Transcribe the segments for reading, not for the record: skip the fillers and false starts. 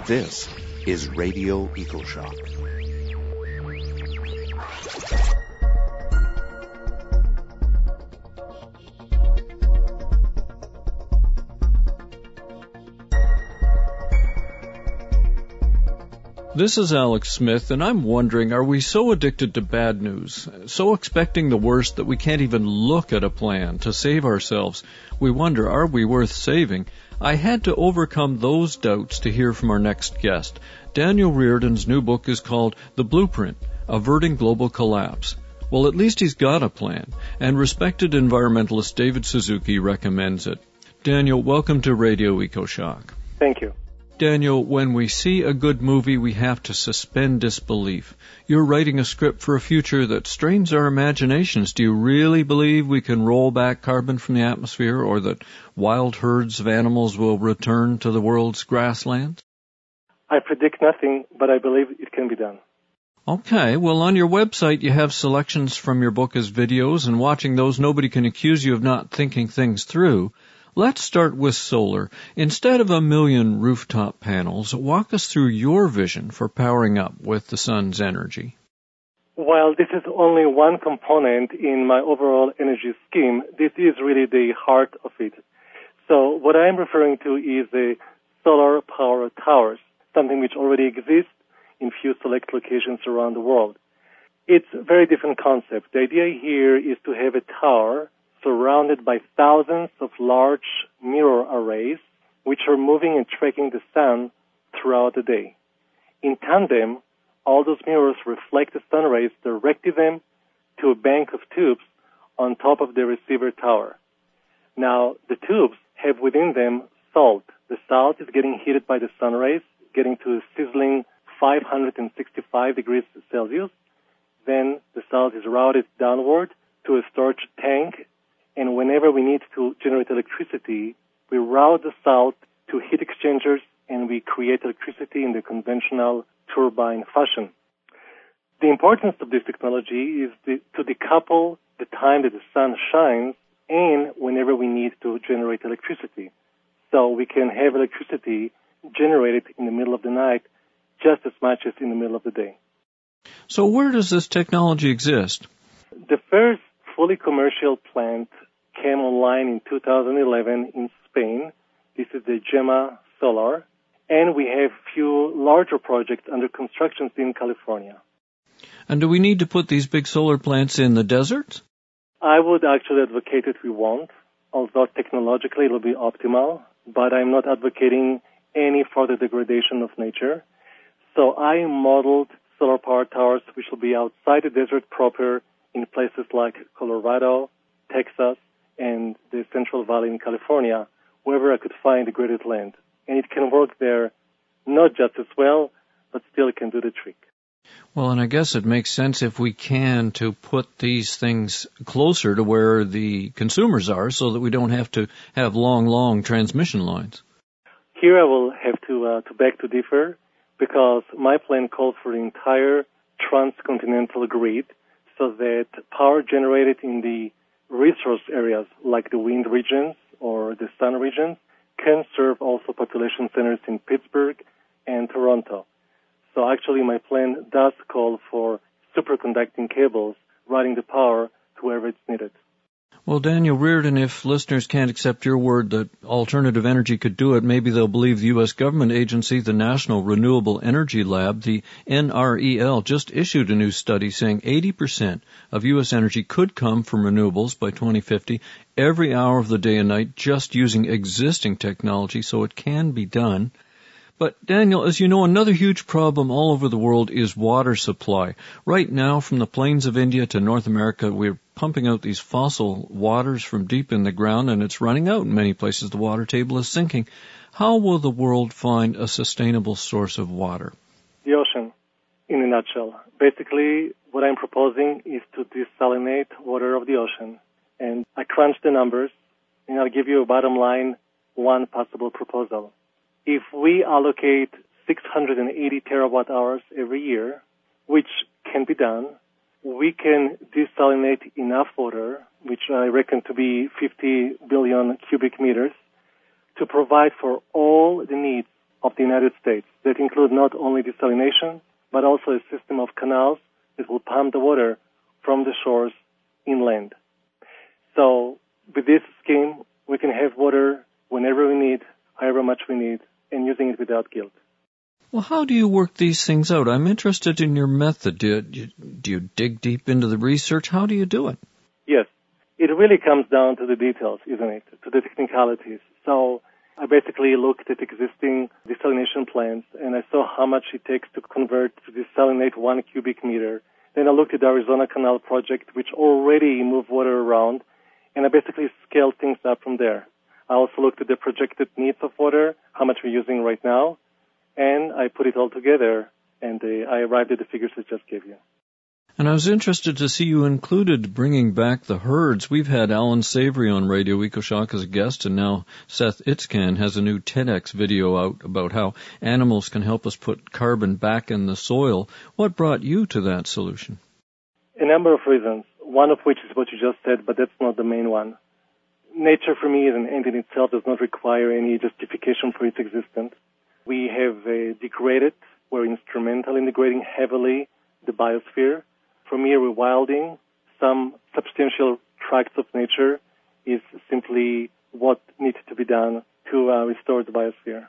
This is Radio EcoShock. This is Alex Smith, and I'm wondering, are we so addicted to bad news, so expecting the worst that we can't even look at a plan to save ourselves? We wonder, are we worth saving? I had to overcome those doubts to hear from our next guest. Daniel Reardon's new book is called The Blueprint, Averting Global Collapse. Well, at least he's got a plan, and respected environmentalist David Suzuki recommends it. Daniel, welcome to Radio EcoShock. Thank you. Daniel, when we see a good movie, we have to suspend disbelief. You're writing a script for a future that strains our imaginations. Do you really believe we can roll back carbon from the atmosphere, or that wild herds of animals will return to the world's grasslands? I predict nothing, but I believe it can be done. Okay, well, on your website you have selections from your book as videos, and watching those, nobody can accuse you of not thinking things through. Let's start with solar. Instead of 1 million rooftop panels, walk us through your vision for powering up with the sun's energy. While this is only one component in my overall energy scheme, this is really the heart of it. So what I'm referring to is the solar power towers, something which already exists in few select locations around the world. It's a very different concept. The idea here is to have a tower surrounded by thousands of large mirror arrays, which are moving and tracking the sun throughout the day. In tandem, all those mirrors reflect the sun rays, directing them to a bank of tubes on top of the receiver tower. Now, the tubes have within them salt. The salt is getting heated by the sun rays, getting to a sizzling 565 degrees Celsius. Then the salt is routed downward to a storage tank, and whenever we need to generate electricity, we route the salt to heat exchangers and we create electricity in the conventional turbine fashion. The importance of this technology is to decouple the time that the sun shines and whenever we need to generate electricity. So we can have electricity generated in the middle of the night just as much as in the middle of the day. So where does this technology exist? The first fully commercial plant came online in 2011 in Spain. This is the Gemma Solar. And we have few larger projects under construction in California. And do we need to put these big solar plants in the desert? I would actually advocate that we won't, although technologically it will be optimal, but I'm not advocating any further degradation of nature. So I modeled solar power towers which will be outside the desert proper in places like Colorado, Texas, and the Central Valley in California, wherever I could find degraded land. And it can work there not just as well, but still it can do the trick. Well, and I guess it makes sense if we can to put these things closer to where the consumers are so that we don't have to have long transmission lines. Here I will have to beg to differ, because my plan calls for the entire transcontinental grid so that power generated in the resource areas like the wind regions or the sun regions can serve also population centers in Pittsburgh and Toronto. So actually my plan does call for superconducting cables routing the power to wherever it's needed. Well, Daniel Reardon, if listeners can't accept your word that alternative energy could do it, maybe they'll believe the U.S. government agency, the National Renewable Energy Lab, the NREL, just issued a new study saying 80% of U.S. energy could come from renewables by 2050, every hour of the day and night, just using existing technology, so it can be done. But, Daniel, as you know, another huge problem all over the world is water supply. Right now, from the plains of India to North America, we're pumping out these fossil waters from deep in the ground, and it's running out in many places. The water table is sinking. How will the world find a sustainable source of water? The ocean, in a nutshell. Basically, what I'm proposing is to desalinate water of the ocean. And I crunched the numbers, and I'll give you a bottom line, one possible proposal. If we allocate 680 terawatt hours every year, which can be done, we can desalinate enough water, which I reckon to be 50 billion cubic meters, to provide for all the needs of the United States that include not only desalination, but also a system of canals that will pump the water from the shores inland. So with this scheme, we can have water whenever we need, however much we need, and using it without guilt. Well, how do you work these things out? I'm interested in your method. Do you dig deep into the research? How do you do it? Yes. It really comes down to the details, isn't it? To the technicalities. So I basically looked at existing desalination plants, and I saw how much it takes to convert to desalinate 1 cubic meter. Then I looked at the Arizona Canal project, which already moved water around, and I basically scaled things up from there. I also looked at the projected needs of water, how much we're using right now, and I put it all together, and I arrived at the figures I just gave you. And I was interested to see you included bringing back the herds. We've had Alan Savory on Radio EcoShock as a guest, and now Seth Itzkan has a new TEDx video out about how animals can help us put carbon back in the soil. What brought you to that solution? A number of reasons, one of which is what you just said, but that's not the main one. Nature for me as an end in itself does not require any justification for its existence. We have degraded, we're instrumental in degrading heavily the biosphere. For me, rewilding some substantial tracts of nature is simply what needs to be done to restore the biosphere.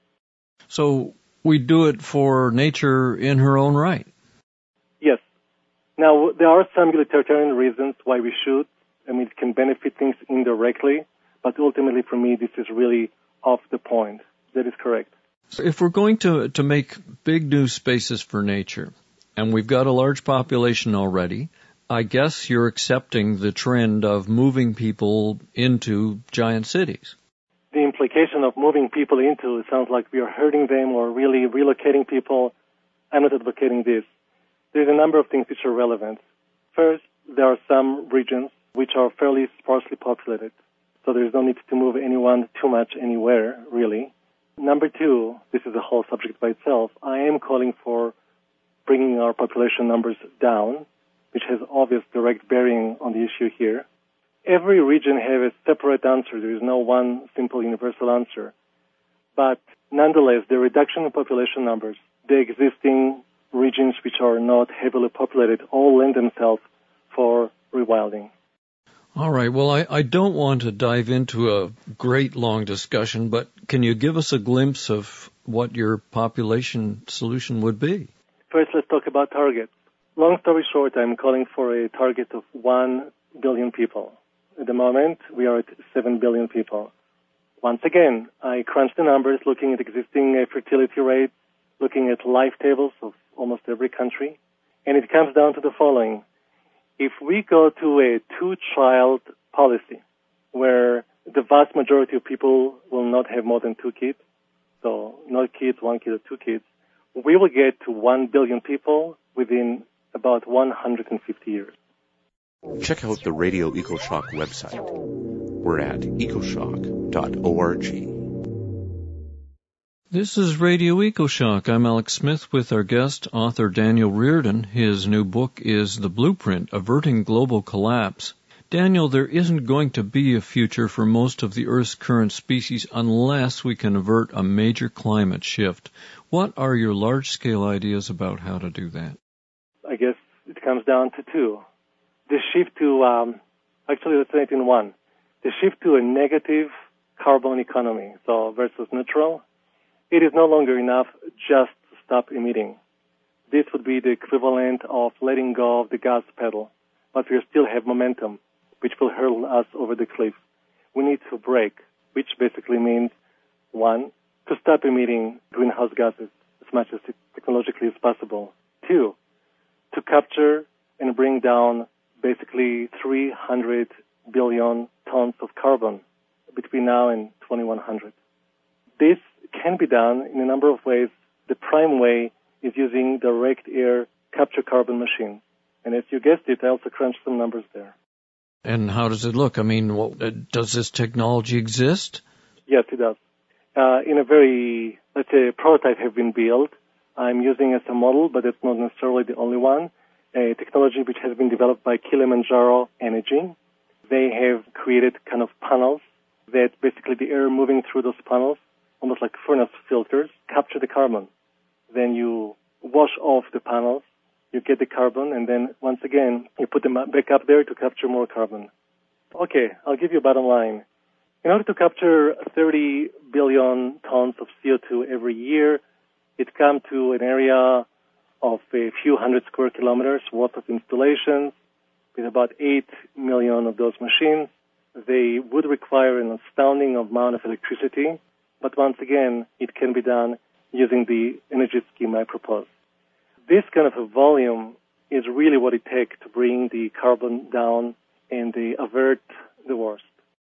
So we do it for nature in her own right? Yes. Now, there are some utilitarian reasons why we should. I mean, it can benefit things indirectly, but ultimately for me, this is really off the point. That is correct. So if we're going to make big new spaces for nature, and we've got a large population already, I guess you're accepting the trend of moving people into giant cities. The implication of moving people into, it sounds like we are hurting them or really relocating people. I'm not advocating this. There's a number of things which are relevant. First, there are some regions which are fairly sparsely populated, so there's no need to move anyone too much anywhere, really. Number two, this is a whole subject by itself, I am calling for bringing our population numbers down, which has obvious direct bearing on the issue here. Every region has a separate answer. There is no one simple universal answer. But nonetheless, the reduction in population numbers, the existing regions which are not heavily populated, all lend themselves for rewilding. All right. Well, I don't want to dive into a great long discussion, but can you give us a glimpse of what your population solution would be? First, let's talk about targets. Long story short, I'm calling for a target of 1 billion people. At the moment, we are at 7 billion people. Once again, I crunched the numbers looking at existing fertility rates, looking at life tables of almost every country, and it comes down to the following. If we go to a two-child policy where the vast majority of people will not have more than 2 kids, so no kids, 1 kid, or 2 kids, we will get to 1 billion people within about 150 years. Check out the Radio EcoShock website. We're at ecoshock.org. This is Radio EcoShock. I'm Alex Smith with our guest, author Daniel Reardon. His new book is The Blueprint, Averting Global Collapse. Daniel, there isn't going to be a future for most of the Earth's current species unless we can avert a major climate shift. What are your large-scale ideas about how to do that? I guess it comes down to two. The shift to, actually let's say it in one. The shift to a negative carbon economy, so versus neutral. It is no longer enough just to stop emitting. This would be the equivalent of letting go of the gas pedal, but we still have momentum, which will hurl us over the cliff. We need to brake, which basically means, one, to stop emitting greenhouse gases as much as technologically as possible. Two, to capture and bring down basically 300 billion tons of carbon between now and 2100. This can be done in a number of ways. The prime way is using direct air capture carbon machines. And as you guessed it, I also crunched some numbers there. And how does it look? I mean, does this technology exist? Yes, it does. In a very, let's say, a prototype have been built. I'm using as a model, but it's not necessarily the only one. A technology which has been developed by Kilimanjaro Energy. They have created kind of panels that basically the air moving through those panels almost like furnace filters, capture the carbon. Then you wash off the panels, you get the carbon, and then once again, you put them back up there to capture more carbon. Okay, I'll give you a bottom line. In order to capture 30 billion tons of CO2 every year, it comes to an area of a few hundred square kilometers worth of installations with about 8 million of those machines. They would require an astounding amount of electricity, but once again, it can be done using the energy scheme I propose. This kind of a volume is really what it takes to bring the carbon down and avert the worst.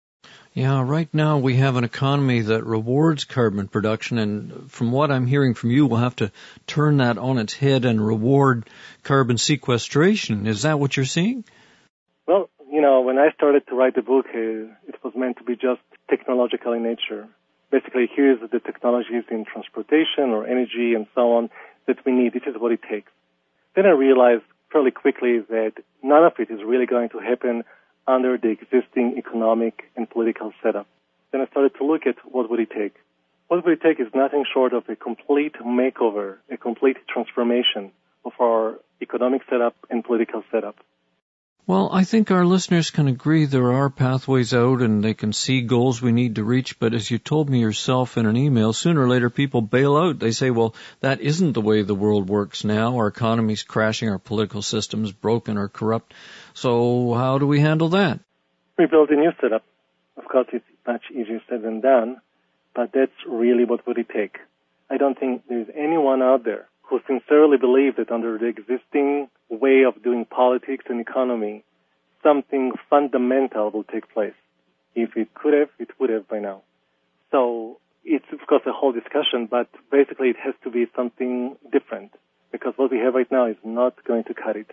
Yeah, right now we have an economy that rewards carbon production, and from what I'm hearing from you, we'll have to turn that on its head and reward carbon sequestration. Is that what you're seeing? Well, when I started to write the book, it was meant to be just technological in nature. Basically, here's the technologies in transportation or energy and so on that we need. This is what it takes. Then I realized fairly quickly that none of it is really going to happen under the existing economic and political setup. Then I started to look at what would it take. What would it take is nothing short of a complete makeover, a complete transformation of our economic setup and political setup. Well, I think our listeners can agree there are pathways out and they can see goals we need to reach, but as you told me yourself in an email, sooner or later people bail out. They say, well, that isn't the way the world works now. Our economy's crashing, our political system's broken or corrupt. So how do we handle that? We build a new setup. Of course, it's much easier said than done, but that's really what would it take. I don't think there's anyone out there who sincerely believes that under the existing way of doing politics and economy, something fundamental will take place. If it could have, it would have by now. So it's, of course, a whole discussion, but basically it has to be something different, because what we have right now is not going to cut it.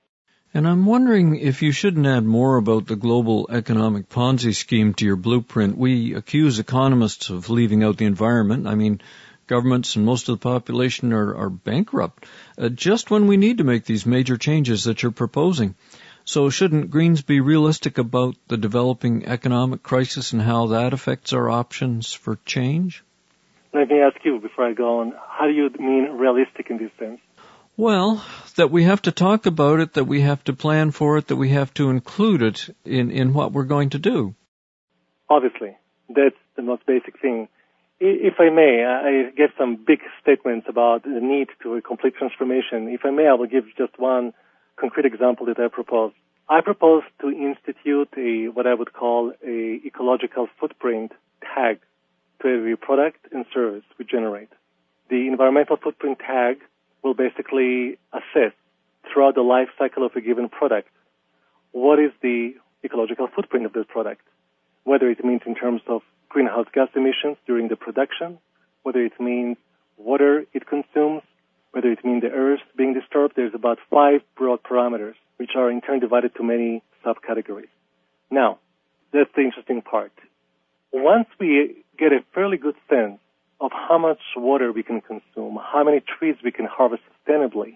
And I'm wondering if you shouldn't add more about the global economic Ponzi scheme to your blueprint. We accuse economists of leaving out the environment. I mean, governments and most of the population are bankrupt just when we need to make these major changes that you're proposing. So shouldn't Greens be realistic about the developing economic crisis and how that affects our options for change? Let me ask you before I go on, how do you mean realistic in this sense? Well, that we have to talk about it, that we have to plan for it, that we have to include it in what we're going to do. Obviously, that's the most basic thing. If I may, I gave some big statements about the need to a complete transformation. If I may, I will give just one concrete example that I propose. I propose to institute what I would call a ecological footprint tag to every product and service we generate. The environmental footprint tag will basically assess throughout the life cycle of a given product what is the ecological footprint of this product, whether it means in terms of greenhouse gas emissions during the production, whether it means water it consumes, whether it means the earth being disturbed. There's about 5 broad parameters, which are in turn divided to many subcategories. Now, that's the interesting part. Once we get a fairly good sense of how much water we can consume, how many trees we can harvest sustainably,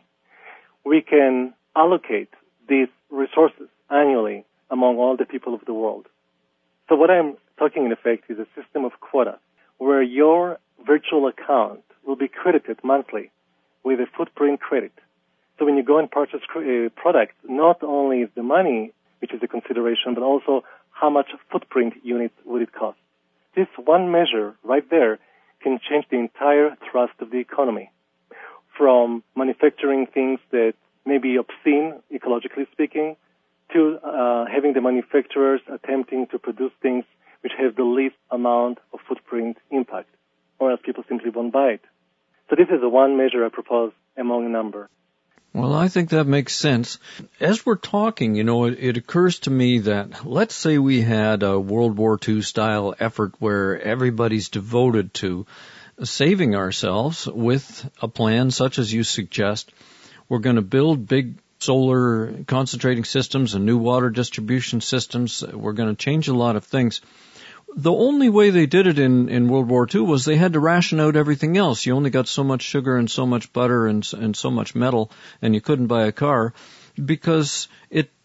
we can allocate these resources annually among all the people of the world. So what I'm talking in effect is a system of quotas where your virtual account will be credited monthly with a footprint credit. So when you go and purchase a product, not only is the money, which is a consideration, but also how much footprint units would it cost. This one measure right there can change the entire thrust of the economy, from manufacturing things that may be obscene, ecologically speaking, to having the manufacturers attempting to produce things which have the least amount of footprint impact, or else people simply won't buy it. So this is the one measure I propose among a number. Well, I think that makes sense. As we're talking, it occurs to me that let's say we had a World War II style effort where everybody's devoted to saving ourselves with a plan such as you suggest. We're going to build big solar concentrating systems and new water distribution systems. We're going to change a lot of things. The only way they did it in World War II was they had to ration out everything else. You only got so much sugar and so much butter and so much metal, and you couldn't buy a car because it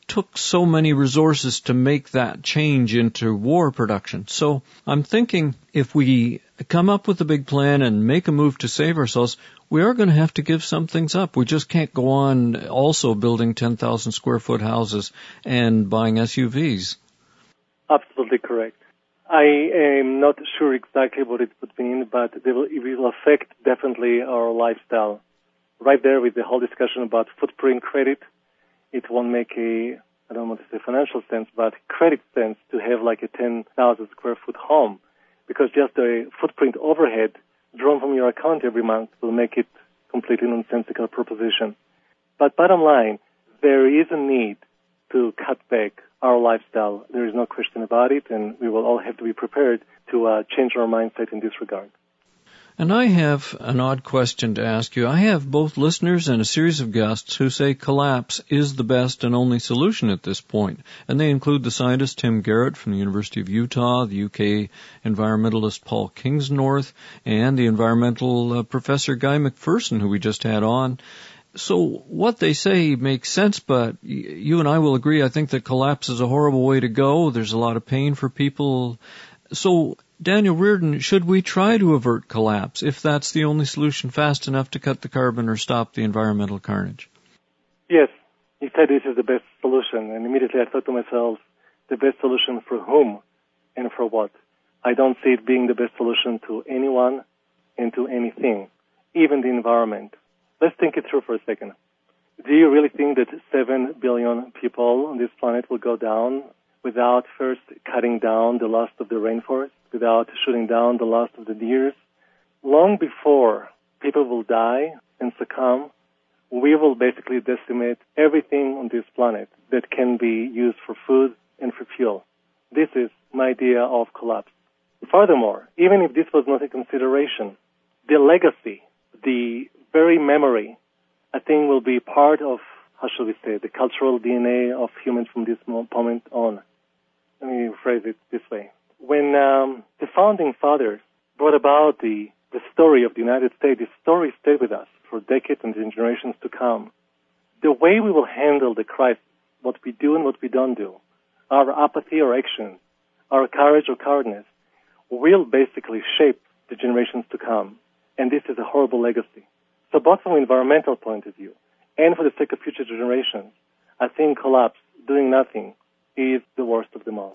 took so many resources to make that change into war production. So I'm thinking if we come up with a big plan and make a move to save ourselves, we are going to have to give some things up. We just can't go on also building 10,000 square foot houses and buying SUVs. Absolutely correct. I am not sure exactly what it would mean, but it will affect definitely our lifestyle. Right there with the whole discussion about footprint credit, it won't make I don't want to say financial sense, but credit sense to have like a 10,000 square foot home, because just the footprint overhead drawn from your account every month will make it completely nonsensical proposition. But bottom line, there is a need to cut back our lifestyle. There is no question about it, and we will all have to be prepared to change our mindset in this regard. And I have an odd question to ask you. I have both listeners and a series of guests who say collapse is the best and only solution at this point. And they include the scientist Tim Garrett from the University of Utah, the UK environmentalist Paul Kingsnorth, and the environmental professor Guy McPherson, who we just had on. So what they say makes sense, but you and I will agree, I think that collapse is a horrible way to go. There's a lot of pain for people. So, Daniel Reardon, should we try to avert collapse if that's the only solution fast enough to cut the carbon or stop the environmental carnage? Yes, you said this is the best solution, and immediately I thought to myself, the best solution for whom and for what? I don't see it being the best solution to anyone and to anything, even the environment. Let's think it through for a second. Do you really think that 7 billion people on this planet will go down without first cutting down the last of the rainforest, without shooting down the last of the deers? Long before people will die and succumb, we will basically decimate everything on this planet that can be used for food and for fuel. This is my idea of collapse. Furthermore, even if this was not a consideration, the legacy, the very memory, I think will be part of, how shall we say, the cultural DNA of humans from this moment on. Let me phrase it this way. When the founding fathers brought about the story of the United States, the story stayed with us for decades and generations to come. The way we will handle the crisis, what we do and what we don't do, our apathy or action, our courage or cowardice, will basically shape the generations to come. And this is a horrible legacy. So both from an environmental point of view and for the sake of future generations, I think collapse, doing nothing, is the worst of them all.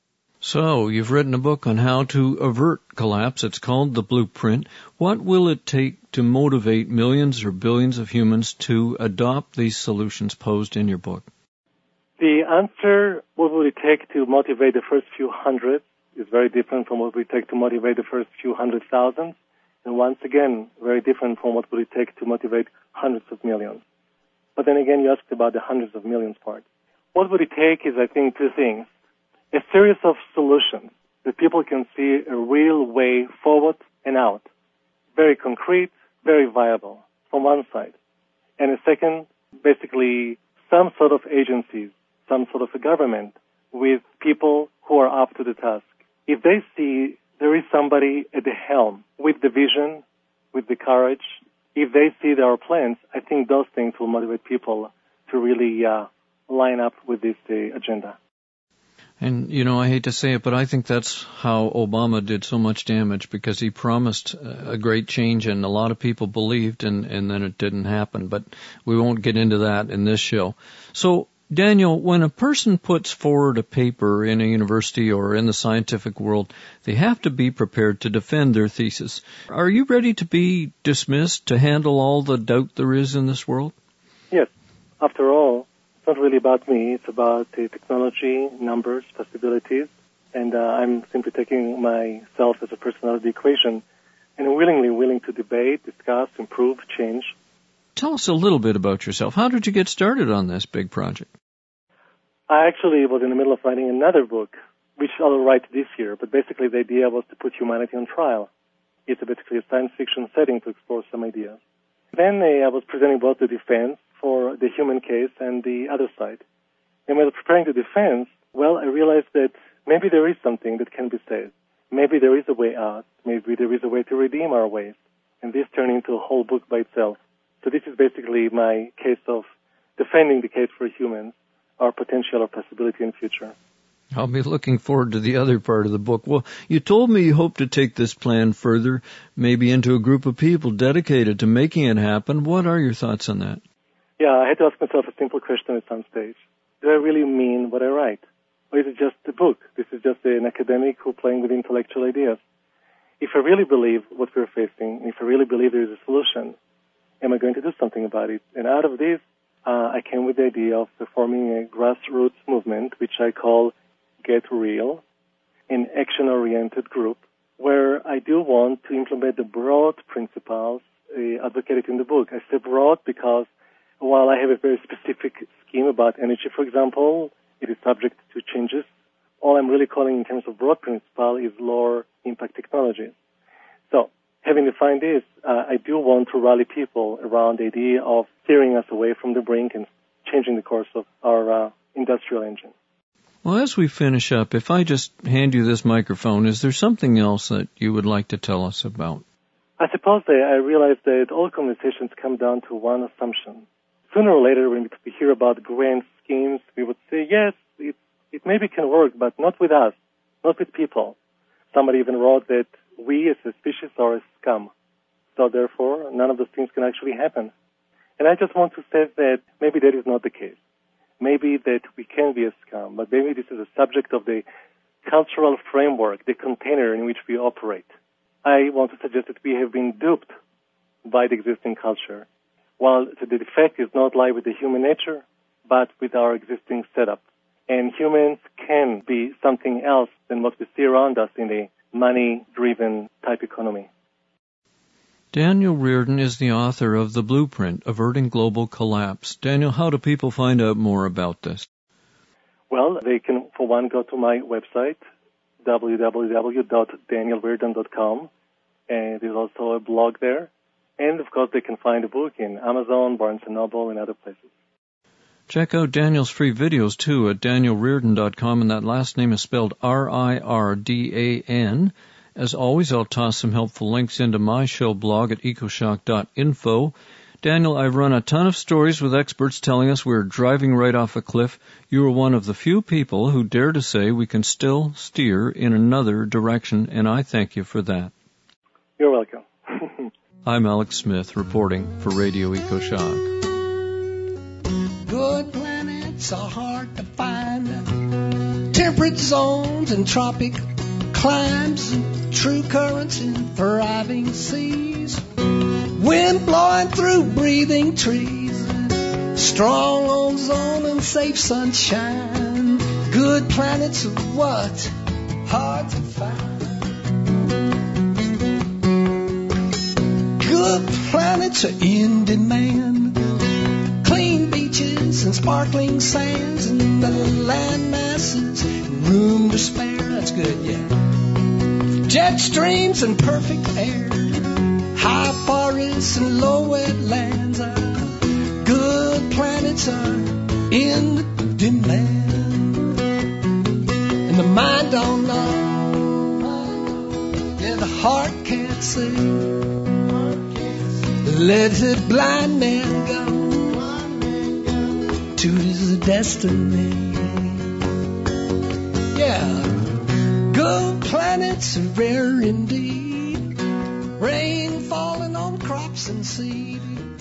So, you've written a book on how to avert collapse. It's called The Blueprint. What will it take to motivate millions or billions of humans to adopt these solutions posed in your book? The answer, what would it take to motivate the first few hundred, is very different from what would it take to motivate the first few 100,000. And once again, very different from what would it take to motivate hundreds of millions. But then again, you asked about the hundreds of millions part. What would it take is, I think, two things. A series of solutions that people can see a real way forward and out. Very concrete, very viable from one side. And a second, basically some sort of agencies, some sort of a government with people who are up to the task. If they see there is somebody at the helm with the vision, with the courage, if they see there are plans, I think those things will motivate people to really line up with this agenda. And, you know, I hate to say it, but I think that's how Obama did so much damage, because he promised a great change and a lot of people believed, and then it didn't happen. But we won't get into that in this show. So, Daniel, when a person puts forward a paper in a university or in the scientific world, they have to be prepared to defend their thesis. Are you ready to be dismissed to handle all the doubt there is in this world? Yes. After all, it's not really about me. It's about the technology, numbers, possibilities, and I'm simply taking myself as a person out of the equation and willingly willing to debate, discuss, improve, change. Tell us a little bit about yourself. How did you get started on this big project? I actually was in the middle of writing another book, which I'll write this year, but basically the idea was to put humanity on trial. It's basically a science fiction setting to explore some ideas. Then I was presenting both the defense for the human case and the other side. And when I was preparing the defense, well, I realized that maybe there is something that can be said. Maybe there is a way out. Maybe there is a way to redeem our ways. And this turned into a whole book by itself. So this is basically my case of defending the case for humans, our potential or possibility in the future. I'll be looking forward to the other part of the book. Well, you told me you hope to take this plan further, maybe into a group of people dedicated to making it happen. What are your thoughts on that? Yeah, I had to ask myself a simple question at some stage. Do I really mean what I write? Or is it just a book? This is just an academic who's playing with intellectual ideas. If I really believe what we're facing, if I really believe there is a solution, am I going to do something about it? And out of this, I came with the idea of forming a grassroots movement, which I call Get Real, an action-oriented group, where I do want to implement the broad principles advocated in the book. I say broad because while I have a very specific scheme about energy, for example, it is subject to changes. All I'm really calling in terms of broad principle is lower impact technologies. So, having defined this, I do want to rally people around the idea of steering us away from the brink and changing the course of our industrial engine. Well, as we finish up, if I just hand you this microphone, is there something else that you would like to tell us about? I suppose that I realize that all conversations come down to one assumption. Sooner or later, when we hear about grand schemes, we would say, yes, it maybe can work, but not with us, not with people. Somebody even wrote that we as a species are a scum. So therefore, none of those things can actually happen. And I just want to say that maybe that is not the case. Maybe that we can be a scum, but maybe this is a subject of the cultural framework, the container in which we operate. I want to suggest that we have been duped by the existing culture, while the defect is not lie with the human nature, but with our existing setup. And humans can be something else than what we see around us in a money-driven type economy. Daniel Reardon is the author of The Blueprint, Averting Global Collapse. Daniel, how do people find out more about this? Well, they can, for one, go to my website, www.danielreardon.com, and there's also a blog there. And, of course, they can find the book in Amazon, Barnes & Noble, and other places. Check out Daniel's free videos, too, at danielreardon.com, and that last name is spelled R-I-R-D-A-N. As always, I'll toss some helpful links into my show blog at ecoshock.info. Daniel, I've run a ton of stories with experts telling us we're driving right off a cliff. You are one of the few people who dare to say we can still steer in another direction, and I thank you for that. You're welcome. I'm Alex Smith, reporting for Radio EcoShock. Good planets are hard to find. Temperate zones and tropic climes, true currents in thriving seas. Wind blowing through breathing trees. Strong ozone and safe sunshine. Good planets are what? Hard to find. Good planets are in demand. Clean beaches and sparkling sands and the land masses, room to spare. That's good, yeah. Jet streams and perfect air. High forests and low wetlands. Good planets are in demand. And the mind don't know. Yeah, the heart can't see. Let the blind man go to his destiny. Yeah, good planets are rare indeed. Rain falling on crops and seed.